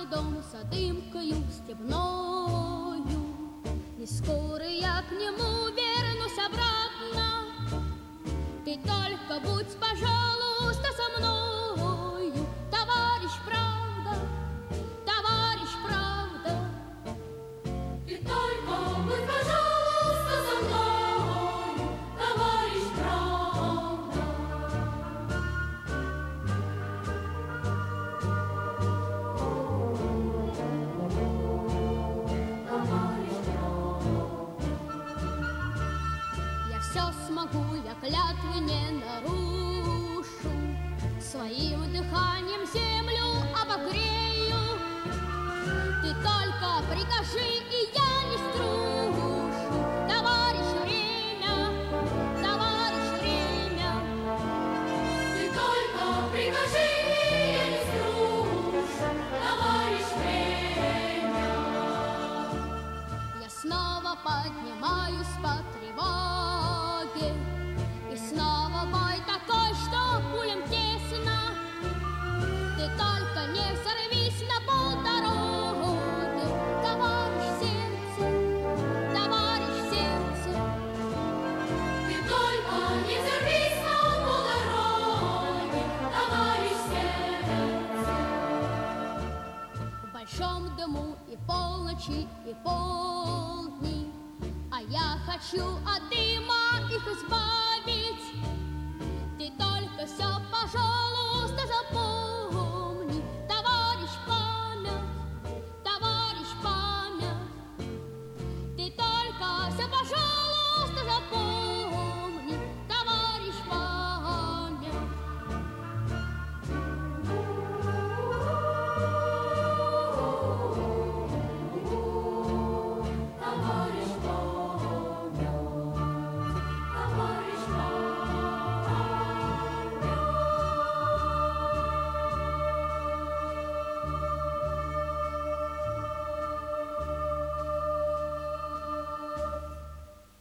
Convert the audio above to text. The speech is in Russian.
красный дом за дымкою степною. Не скоро я к нему вернусь обратно. Ты только будь, пожалуйста, со мною, товарищ правда, товарищ правда. Ты только будь, пожалуйста, со мною, товарищ правда. Товарищ правда. Я все смогу, я клятвы не нарушу, своим дыханием землю обогрею. Ты только прикажи, и я не струшу, товарищ время, товарищ время. Ты только прикажи, и я не струшу, товарищ время. Я снова поднимаюсь по тревоге, и снова бой такой, что пулям тесно. Ты только не взорвись на полдороги, товарищ сердце, товарищ сердце. Ты только не взорвись на полдороги, товарищ сердце. В большом дыму и полночи, и полдни, а я хочу от дыма их избавить. Ты только все